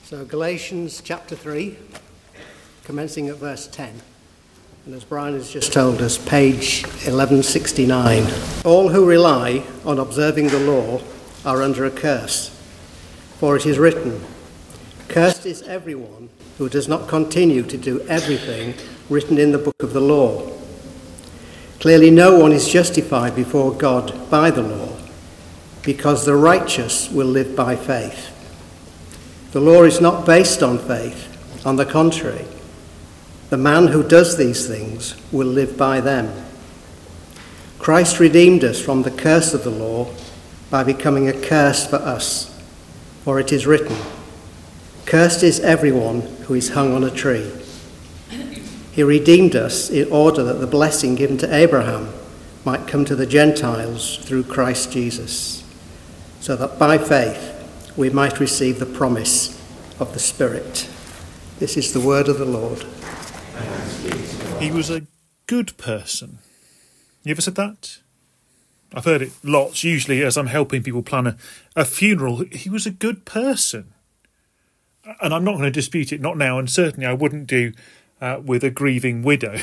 So Galatians chapter 3, commencing at verse 10. And as Brian has just told us, page 1169. All who rely on observing the law are under a curse. For it is written, "Cursed is everyone who does not continue to do everything written in the book of the law." Clearly no one is justified before God by the law, because the righteous will live by faith. The law is not based on faith. On the contrary, the man who does these things will live by them. Christ redeemed us from the curse of the law by becoming a curse for us. For it is written, "Cursed is everyone who is hung on a tree." He redeemed us in order that the blessing given to Abraham might come to the Gentiles through Christ Jesus, so that by faith we might receive the promise of the Spirit. This is the word of the Lord. He was a good person. You ever said that? I've heard it lots, usually as I'm helping people plan a funeral. He was a good person. And I'm not going to dispute it, not now, and certainly I wouldn't do with a grieving widow.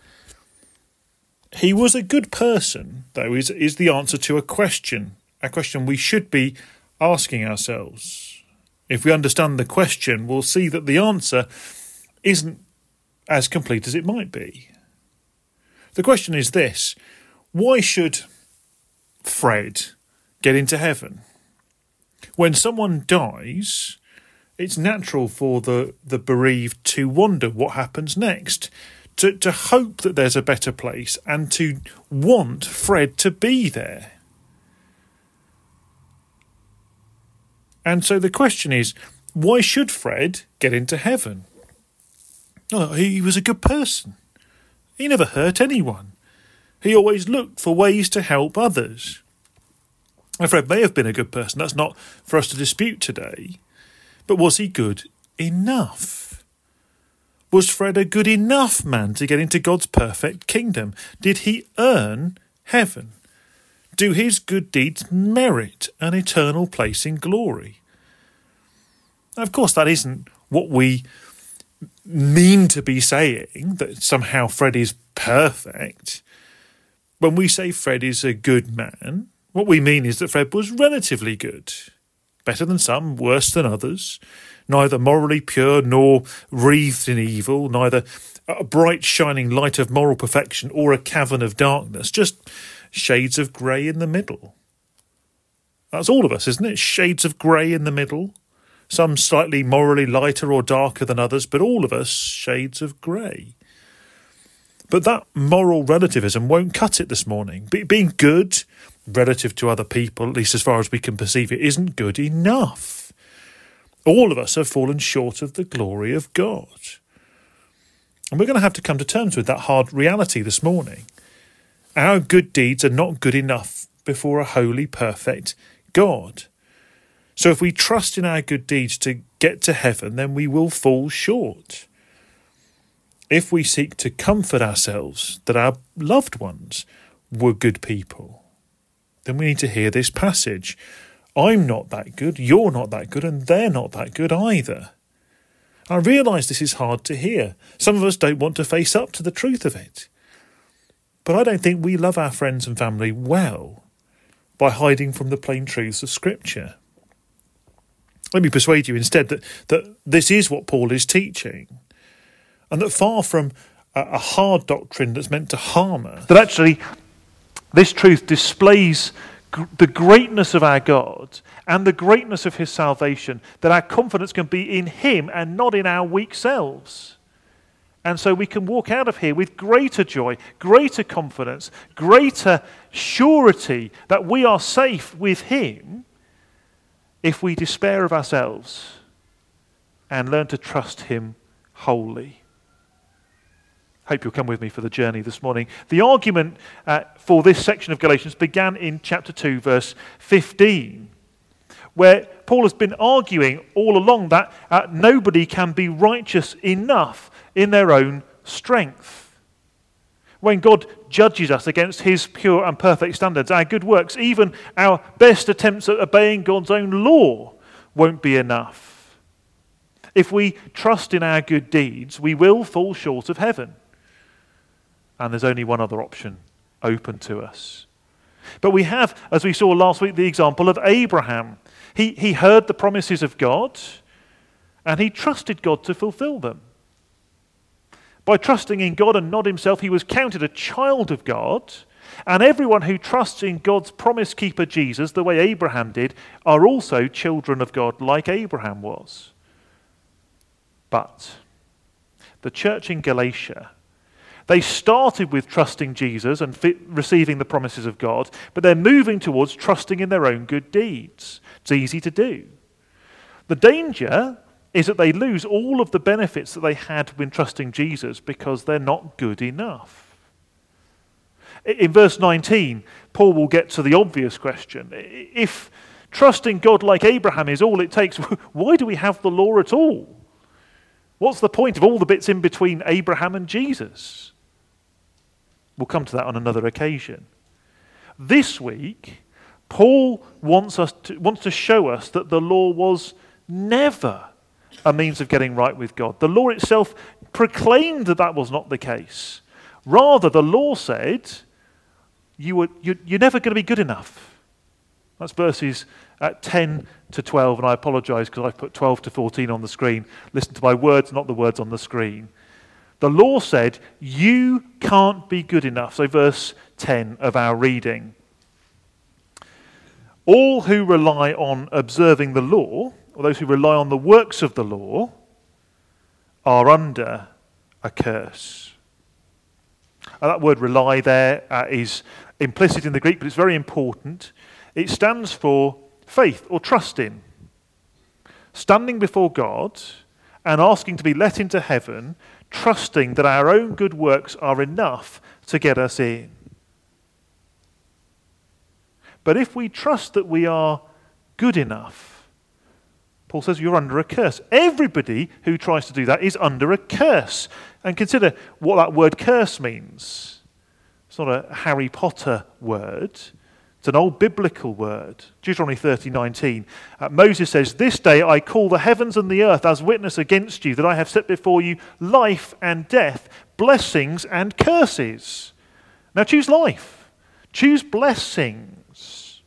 He was a good person, though, is the answer to a question we should be asking ourselves. If we understand the question, we'll see that the answer isn't as complete as it might be. The question is this: why should Fred get into heaven? When someone dies, it's natural for the bereaved to wonder what happens next, to hope that there's a better place and to want Fred to be there. And so the question is, why should Fred get into heaven? Oh, he was a good person. He never hurt anyone. He always looked for ways to help others. And Fred may have been a good person. That's not for us to dispute today. But was he good enough? Was Fred a good enough man to get into God's perfect kingdom? Did he earn heaven? Do his good deeds merit an eternal place in glory? Now, of course, that isn't what we mean to be saying, that somehow Fred is perfect. When we say Fred is a good man, what we mean is that Fred was relatively good. Better than some, worse than others. Neither morally pure nor wreathed in evil, neither a bright shining light of moral perfection or a cavern of darkness, just shades of grey in the middle. That's all of us, isn't it? Shades of grey in the middle. Some slightly morally lighter or darker than others, but all of us shades of grey. But that moral relativism won't cut it this morning. Being good relative to other people, at least as far as we can perceive it, isn't good enough. All of us have fallen short of the glory of God. And we're going to have to come to terms with that hard reality this morning. Our good deeds are not good enough before a holy, perfect God. So if we trust in our good deeds to get to heaven, then we will fall short. If we seek to comfort ourselves that our loved ones were good people, then we need to hear this passage. I'm not that good, you're not that good, and they're not that good either. I realise this is hard to hear. Some of us don't want to face up to the truth of it. But I don't think we love our friends and family well by hiding from the plain truths of Scripture. Let me persuade you instead that this is what Paul is teaching, and that far from a hard doctrine that's meant to harm us, that actually this truth displays the greatness of our God and the greatness of his salvation, that our confidence can be in him and not in our weak selves. And so we can walk out of here with greater joy, greater confidence, greater surety that we are safe with him if we despair of ourselves and learn to trust him wholly. Hope you'll come with me for the journey this morning. The argument for this section of Galatians began in chapter 2, verse 15, where Paul has been arguing all along that nobody can be righteous enough in their own strength. When God judges us against his pure and perfect standards, our good works, even our best attempts at obeying God's own law, won't be enough. If we trust in our good deeds, we will fall short of heaven. And there's only one other option open to us. But we have, as we saw last week, the example of Abraham. He heard the promises of God, and he trusted God to fulfill them. By trusting in God and not himself, he was counted a child of God. And everyone who trusts in God's promise keeper Jesus, the way Abraham did, are also children of God like Abraham was. But the church in Galatia, they started with trusting Jesus and receiving the promises of God, but they're moving towards trusting in their own good deeds. It's easy to do. The danger is that they lose all of the benefits that they had when trusting Jesus because they're not good enough. In verse 19, Paul will get to the obvious question. If trusting God like Abraham is all it takes, why do we have the law at all? What's the point of all the bits in between Abraham and Jesus? We'll come to that on another occasion. This week, Paul wants to show us that the law was never a means of getting right with God. The law itself proclaimed that was not the case. Rather, the law said, you're never going to be good enough. That's verses 10 to 12, and I apologise because I've put 12 to 14 on the screen. Listen to my words, not the words on the screen. The law said, you can't be good enough. So verse 10 of our reading. All who rely on observing the law, or those who rely on the works of the law, are under a curse. And that word rely there is implicit in the Greek, but it's very important. It stands for faith or trust in. Standing before God and asking to be let into heaven, trusting that our own good works are enough to get us in. But if we trust that we are good enough, Paul says you're under a curse. Everybody who tries to do that is under a curse. And consider what that word curse means. It's not a Harry Potter word. It's an old biblical word. Deuteronomy 30:19. Moses says, "This day I call the heavens and the earth as witness against you that I have set before you life and death, blessings and curses." Now choose life. Choose blessings.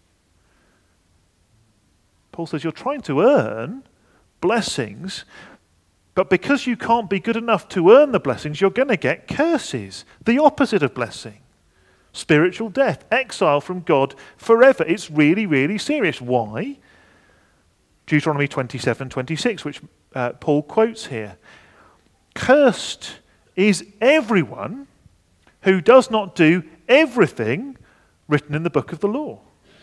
Paul says you're trying to earn blessings, but because you can't be good enough to earn the blessings, you're going to get curses, the opposite of blessing. Spiritual death, exile from God forever. It's really, really serious. Why? Deuteronomy 27:26, which Paul quotes here. Cursed is everyone who does not do everything written in the book of the law.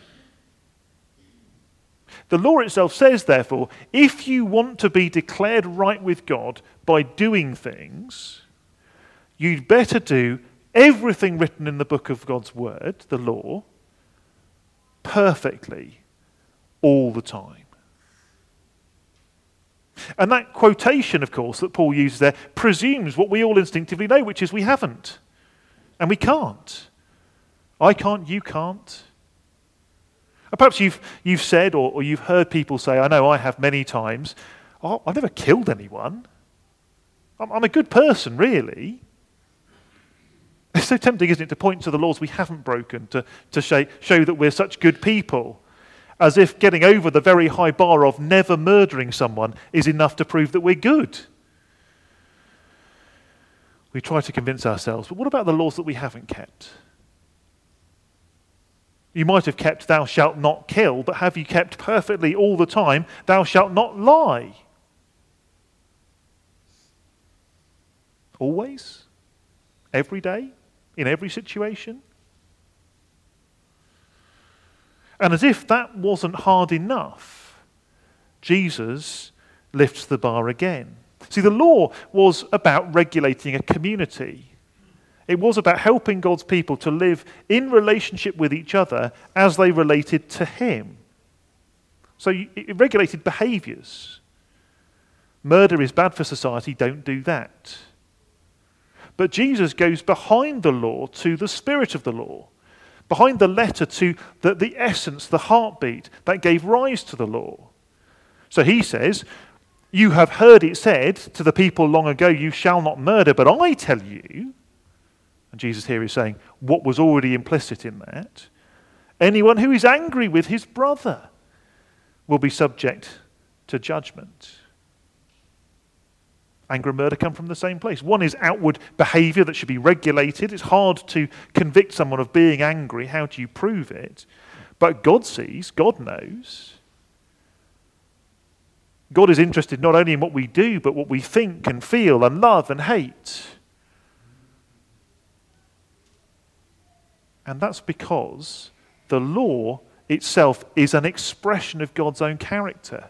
The law itself says, therefore, if you want to be declared right with God by doing things, you'd better do everything written in the book of God's word, the law, perfectly, all the time. And that quotation, of course, that Paul uses there, presumes what we all instinctively know, which is we haven't. And we can't. I can't, you can't. And perhaps you've said or you've heard people say, I know I have many times, oh, I've never killed anyone. I'm a good person, really. It's so tempting, isn't it, to point to the laws we haven't broken, to show that we're such good people, as if getting over the very high bar of never murdering someone is enough to prove that we're good. We try to convince ourselves, but what about the laws that we haven't kept? You might have kept thou shalt not kill, but have you kept perfectly all the time, thou shalt not lie? Always? Every day? In every situation? And as if that wasn't hard enough, Jesus lifts the bar again. See, the law was about regulating a community. It was about helping God's people to live in relationship with each other as they related to Him. So it regulated behaviours. Murder is bad for society, don't do that. But Jesus goes behind the law to the spirit of the law, behind the letter to the essence, the heartbeat that gave rise to the law. So he says, You have heard it said to the people long ago, you shall not murder, but I tell you, and Jesus here is saying what was already implicit in that, anyone who is angry with his brother will be subject to judgment. Anger and murder come from the same place. One is outward behaviour that should be regulated. It's hard to convict someone of being angry. How do you prove it? But God sees, God knows. God is interested not only in what we do, but what we think and feel and love and hate. And that's because the law itself is an expression of God's own character.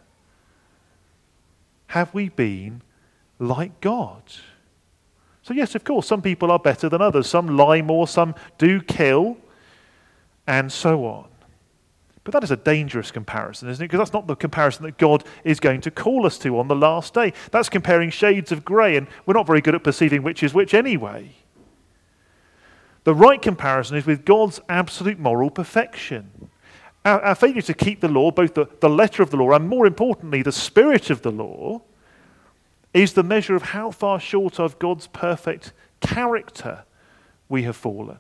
Have we been like God? So yes, of course, some people are better than others. Some lie more, some do kill, and so on. But that is a dangerous comparison, isn't it? Because that's not the comparison that God is going to call us to on the last day. That's comparing shades of grey, and we're not very good at perceiving which is which anyway. The right comparison is with God's absolute moral perfection. Our failure to keep the law, both the letter of the law and more importantly the spirit of the law, is the measure of how far short of God's perfect character we have fallen.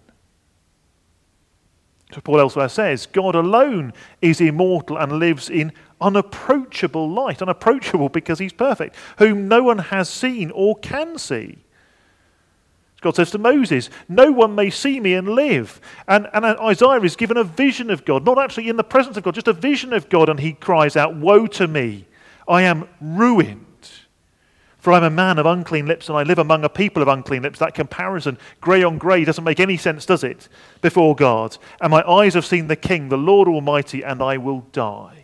So Paul elsewhere says, God alone is immortal and lives in unapproachable light, unapproachable because he's perfect, whom no one has seen or can see. God says to Moses, no one may see me and live. And Isaiah is given a vision of God, not actually in the presence of God, just a vision of God, and he cries out, woe to me, I am ruined. For I'm a man of unclean lips and I live among a people of unclean lips. That comparison, grey on grey, doesn't make any sense, does it, before God? And my eyes have seen the King, the Lord Almighty, and I will die.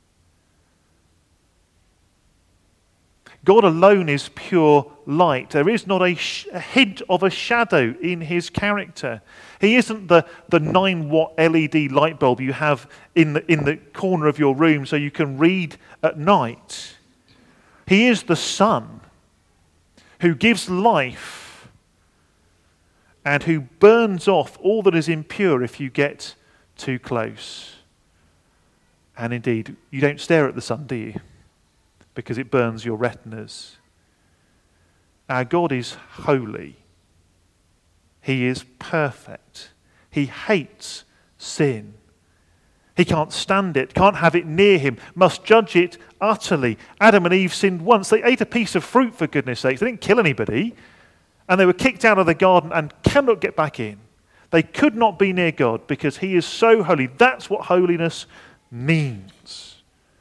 God alone is pure light. There is not a hint of a shadow in his character. He isn't the 9-watt LED light bulb you have in the corner of your room so you can read at night. He is the sun who gives life and who burns off all that is impure if you get too close. And indeed, you don't stare at the sun, do you? Because it burns your retinas. Our God is holy. He is perfect. He hates sin. He can't stand it, can't have it near him, must judge it utterly. Adam and Eve sinned once. They ate a piece of fruit, for goodness sake. They didn't kill anybody. And they were kicked out of the garden and cannot get back in. They could not be near God because he is so holy. That's what holiness means.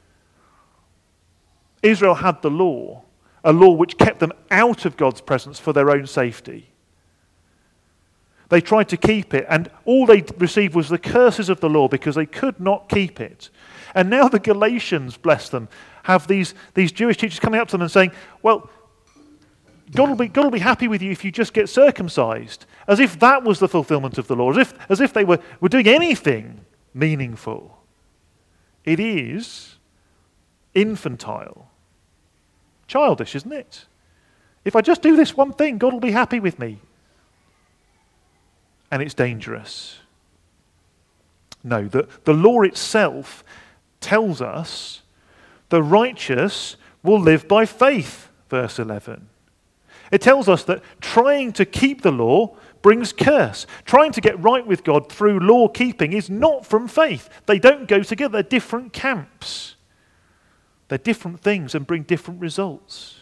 Israel had the law, a law which kept them out of God's presence for their own safety. They tried to keep it, and all they received was the curses of the law because they could not keep it. And now the Galatians, bless them, have these Jewish teachers coming up to them and saying, well, God will be happy with you if you just get circumcised, as if that was the fulfillment of the law, as if they were doing anything meaningful. It is infantile. Childish, isn't it? If I just do this one thing, God will be happy with me. And it's dangerous. No, the law itself tells us the righteous will live by faith, verse 11. It tells us that trying to keep the law brings curse. Trying to get right with God through law keeping is not from faith. They don't go together. They're different camps. They're different things and bring different results.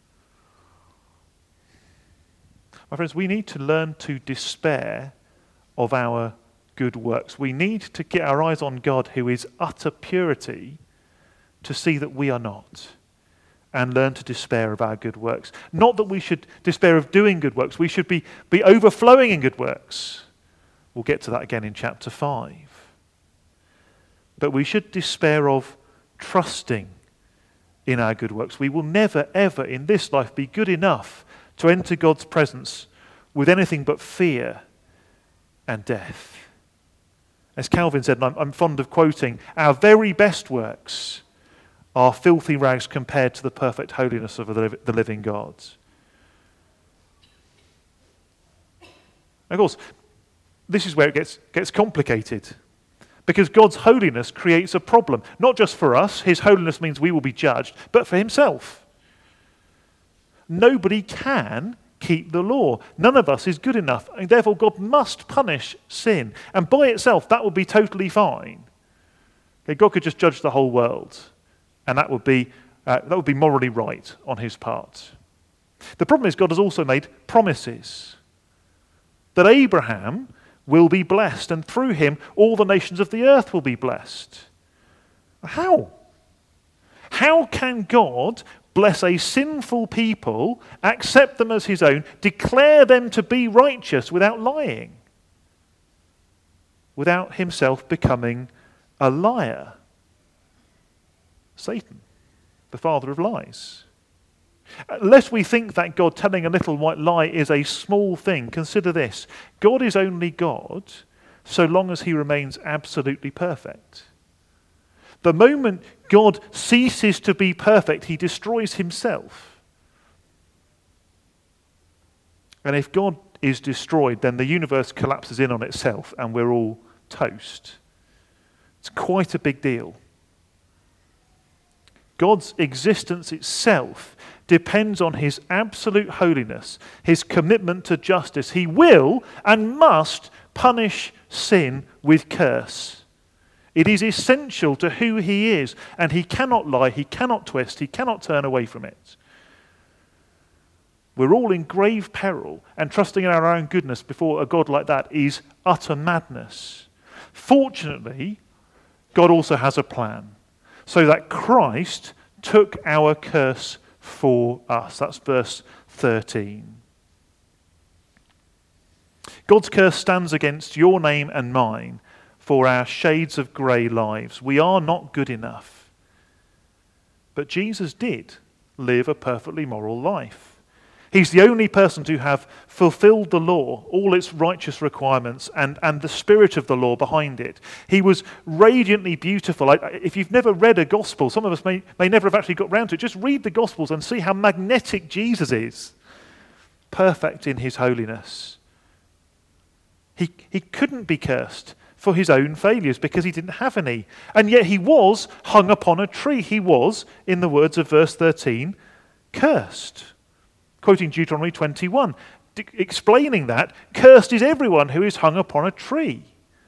My friends, we need to learn to despair of our good works. We need to get our eyes on God, who is utter purity, to see that we are not, and learn to despair of our good works. Not that we should despair of doing good works. We should be overflowing in good works. We'll get to that again in chapter 5. But we should despair of trusting in our good works. We will never, ever in this life be good enough to enter God's presence with anything but fear and death. As Calvin said, and I'm fond of quoting, our very best works are filthy rags compared to the perfect holiness of the living God. Of course, this is where it gets complicated. Because God's holiness creates a problem, not just for us. His holiness means we will be judged, but for himself. nobody can keep the law. None of us is good enough, and therefore God must punish sin. And by itself, that would be totally fine. Okay, God could just judge the whole world, and that would be morally right on his part. The problem is God has also made promises that Abraham will be blessed, and through him all the nations of the earth will be blessed. How? How can God bless a sinful people, accept them as his own, declare them to be righteous without lying, without himself becoming a liar? Satan, the father of lies. Lest we think that God telling a little white lie is a small thing, consider this. God is only God so long as he remains absolutely perfect. The moment God ceases to be perfect, he destroys himself. And if God is destroyed, then the universe collapses in on itself and we're all toast. It's quite a big deal. God's existence itself depends on his absolute holiness, his commitment to justice. He will and must punish sin with curse. It is essential to who he is, and he cannot lie, he cannot twist, he cannot turn away from it. We're all in grave peril, and trusting in our own goodness before a God like that is utter madness. Fortunately, God also has a plan, so that Christ took our curse for us. That's verse 13. God's curse stands against your name and mine for our shades of grey lives. We are not good enough. But Jesus did live a perfectly moral life. He's the only person to have fulfilled the law, all its righteous requirements, and the spirit of the law behind it. He was radiantly beautiful. If you've never read a gospel, some of us may never have actually got round to it, just read the gospels and see how magnetic Jesus is. Perfect in his holiness. He couldn't be cursed for his own failures because he didn't have any. And yet he was hung upon a tree. He was, in the words of verse 13, cursed. Quoting Deuteronomy 21, explaining that, cursed is everyone who is hung upon a tree.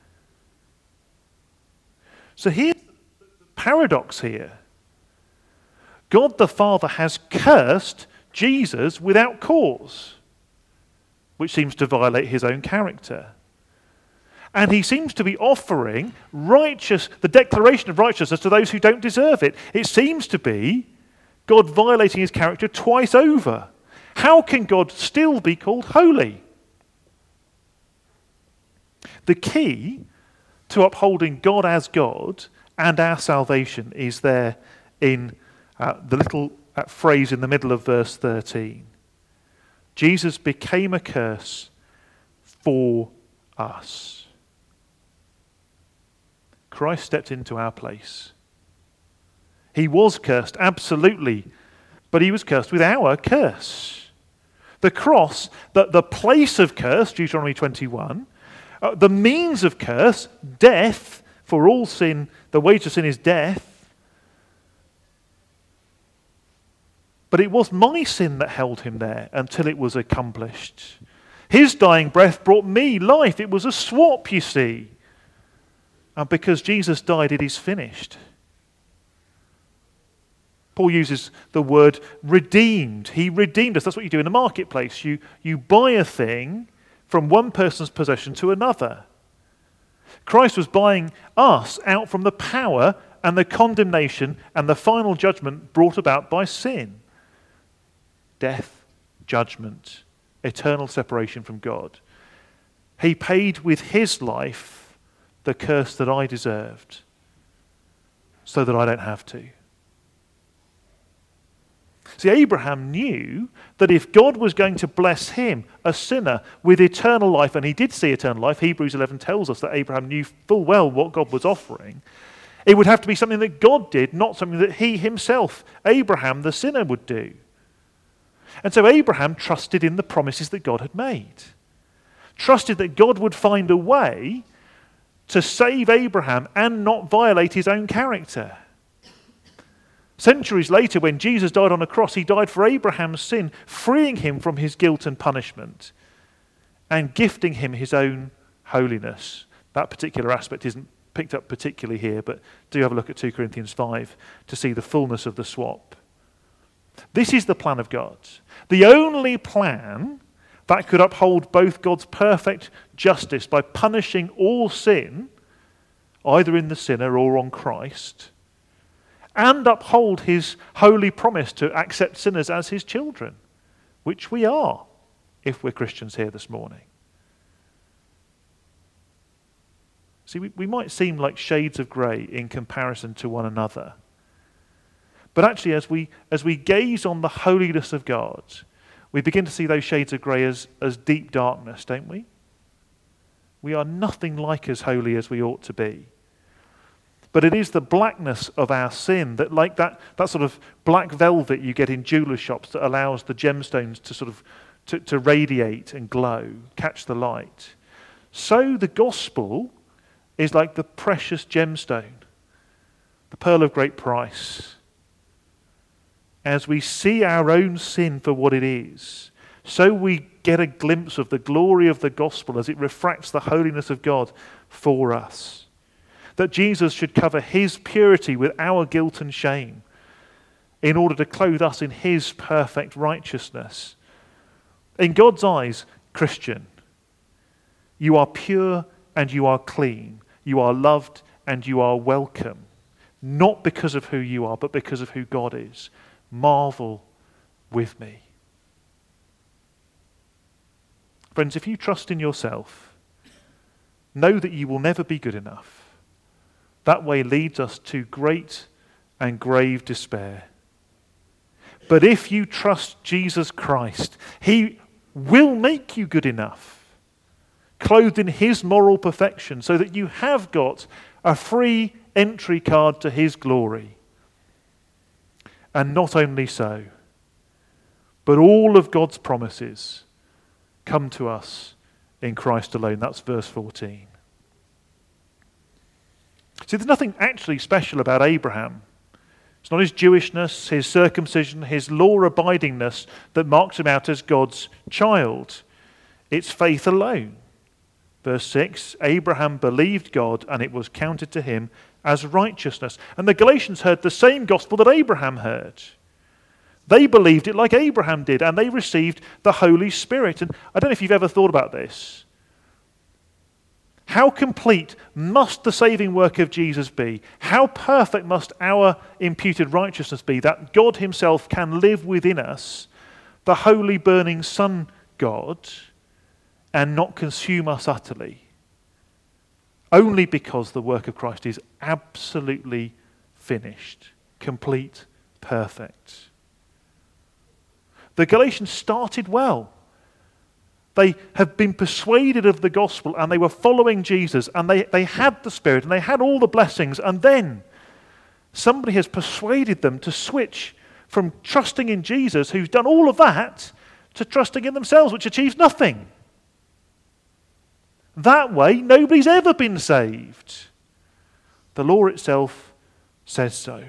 So here's the paradox here. God the Father has cursed Jesus without cause, which seems to violate his own character. And he seems to be offering the declaration of righteousness to those who don't deserve it. It seems to be God violating his character twice over. How can God still be called holy? The key to upholding God as God and our salvation is there in the little phrase in the middle of verse 13. Jesus became a curse for us. Christ stepped into our place. He was cursed, absolutely, but he was cursed with our curse. The cross, the place of curse, Deuteronomy 21, the means of curse, death, for all sin, the wage of sin is death. But it was my sin that held him there until it was accomplished. His dying breath brought me life. It was a swap, you see. And because Jesus died, it is finished. Paul uses the word redeemed. He redeemed us. That's what you do in the marketplace. You buy a thing from one person's possession to another. Christ was buying us out from the power and the condemnation and the final judgment brought about by sin. Death, judgment, eternal separation from God. He paid with his life the curse that I deserved so that I don't have to. See, Abraham knew that if God was going to bless him, a sinner, with eternal life, and he did see eternal life, Hebrews 11 tells us that Abraham knew full well what God was offering, it would have to be something that God did, not something that he himself, Abraham the sinner, would do. And so Abraham trusted in the promises that God had made. Trusted that God would find a way to save Abraham and not violate his own character. Centuries later, when Jesus died on a cross, he died for Abraham's sin, freeing him from his guilt and punishment and gifting him his own holiness. That particular aspect isn't picked up particularly here, but do have a look at 2 Corinthians 5 to see the fullness of the swap. This is the plan of God. The only plan that could uphold both God's perfect justice by punishing all sin, either in the sinner or on Christ, and uphold his holy promise to accept sinners as his children, which we are if we're Christians here this morning. See, we might seem like shades of grey in comparison to one another. But actually, as we gaze on the holiness of God, we begin to see those shades of grey as deep darkness, don't we? We are nothing like as holy as we ought to be. But it is the blackness of our sin that, like that sort of black velvet you get in jeweller's shops, that allows the gemstones to sort of to radiate and glow, catch the light. So the gospel is like the precious gemstone, the pearl of great price. As we see our own sin for what it is, so we get a glimpse of the glory of the gospel as it refracts the holiness of God for us. That Jesus should cover his purity with our guilt and shame in order to clothe us in his perfect righteousness. In God's eyes, Christian, you are pure and you are clean. You are loved and you are welcome. Not because of who you are, but because of who God is. Marvel with me. Friends, if you trust in yourself, know that you will never be good enough. That way leads us to great and grave despair. But if you trust Jesus Christ, he will make you good enough, clothed in his moral perfection, so that you have got a free entry card to his glory. And not only so, but all of God's promises come to us in Christ alone. That's verse 14. See, there's nothing actually special about Abraham. It's not his Jewishness, his circumcision, his law-abidingness that marks him out as God's child. It's faith alone. Verse 6, Abraham believed God and it was counted to him as righteousness. And the Galatians heard the same gospel that Abraham heard. They believed it like Abraham did, and they received the Holy Spirit. And I don't know if you've ever thought about this. How complete must the saving work of Jesus be? How perfect must our imputed righteousness be that God himself can live within us, the holy burning Son God, and not consume us utterly? Only because the work of Christ is absolutely finished, complete, perfect. The Galatians started well. They have been persuaded of the gospel and they were following Jesus and they had the Spirit and they had all the blessings, and then somebody has persuaded them to switch from trusting in Jesus, who's done all of that, to trusting in themselves, which achieves nothing. That way, nobody's ever been saved. The law itself says so.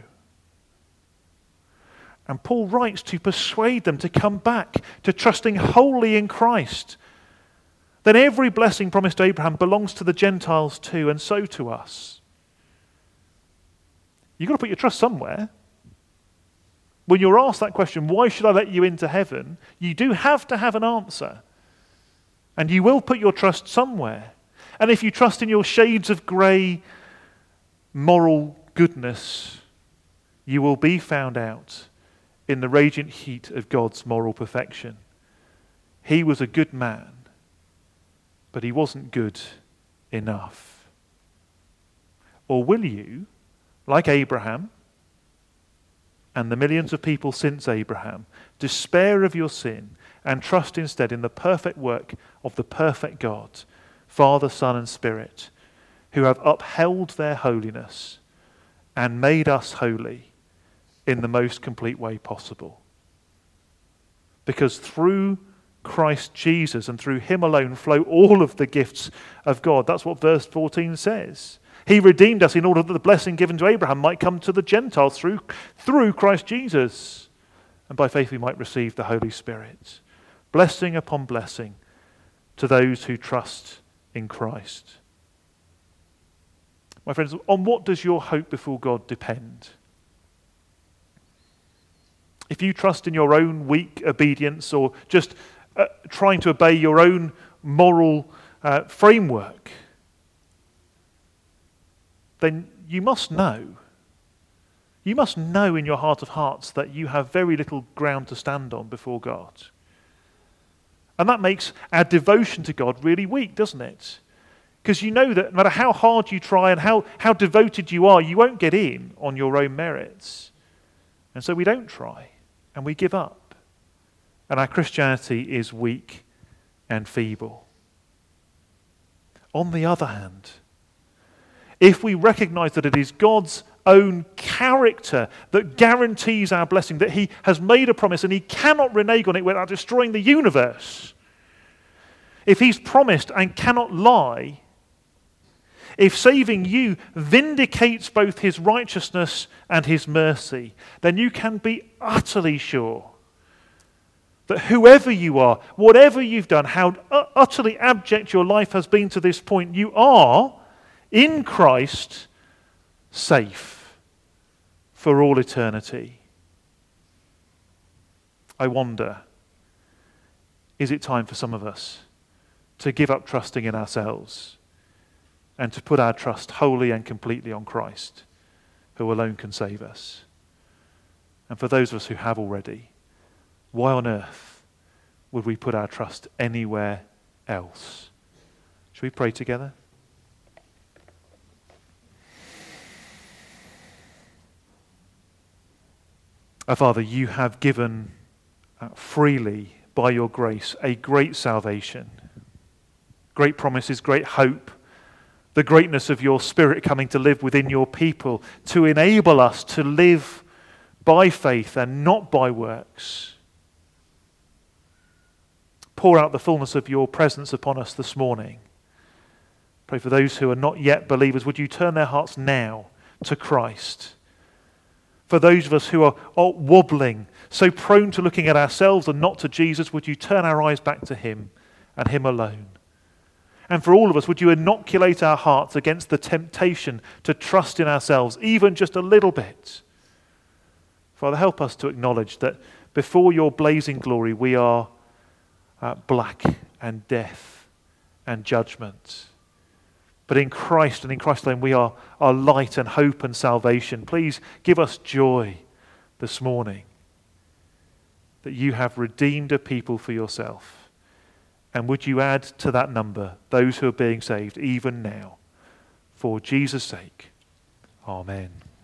And Paul writes to persuade them to come back to trusting wholly in Christ. Then every blessing promised to Abraham belongs to the Gentiles too, and so to us. You've got to put your trust somewhere. When you're asked that question, why should I let you into heaven? You do have to have an answer. And you will put your trust somewhere. And if you trust in your shades of grey moral goodness, you will be found out in the radiant heat of God's moral perfection. He was a good man, but he wasn't good enough. Or will you, like Abraham and the millions of people since Abraham, despair of your sin and trust instead in the perfect work of the perfect God, Father, Son, and Spirit, who have upheld their holiness and made us holy in the most complete way possible? Because through Christ Jesus and through him alone flow all of the gifts of God. That's what verse 14 says. He redeemed us in order that the blessing given to Abraham might come to the Gentiles through Christ Jesus. And by faith we might receive the Holy Spirit. Blessing upon blessing to those who trust in Christ. My friends, on what does your hope before God depend? If you trust in your own weak obedience or just trying to obey your own moral framework, then you must know. You must know in your heart of hearts that you have very little ground to stand on before God. And that makes our devotion to God really weak, doesn't it? Because you know that no matter how hard you try and how devoted you are, you won't get in on your own merits. And so we don't try, and we give up. And our Christianity is weak and feeble. On the other hand, if we recognize that it is God's own character that guarantees our blessing, that he has made a promise and he cannot renege on it without destroying the universe, if he's promised and cannot lie, if saving you vindicates both his righteousness and his mercy, then you can be utterly sure that whoever you are, whatever you've done, how utterly abject your life has been to this point, you are, in Christ, safe for all eternity. I wonder, is it time for some of us to give up trusting in ourselves and to put our trust wholly and completely on Christ, who alone can save us? And for those of us who have already, why on earth would we put our trust anywhere else? Shall we pray together? Our Father, you have given freely by your grace a great salvation, great promises, great hope, the greatness of your Spirit coming to live within your people to enable us to live by faith and not by works. Pour out the fullness of your presence upon us this morning. Pray for those who are not yet believers. Would you turn their hearts now to Christ? For those of us who are wobbling, so prone to looking at ourselves and not to Jesus, would you turn our eyes back to him and him alone? And for all of us, would you inoculate our hearts against the temptation to trust in ourselves, even just a little bit? Father, help us to acknowledge that before your blazing glory, we are black and death and judgment. But in Christ and in Christ alone, we are light and hope and salvation. Please give us joy this morning that you have redeemed a people for yourself. And would you add to that number those who are being saved even now? For Jesus' sake. Amen.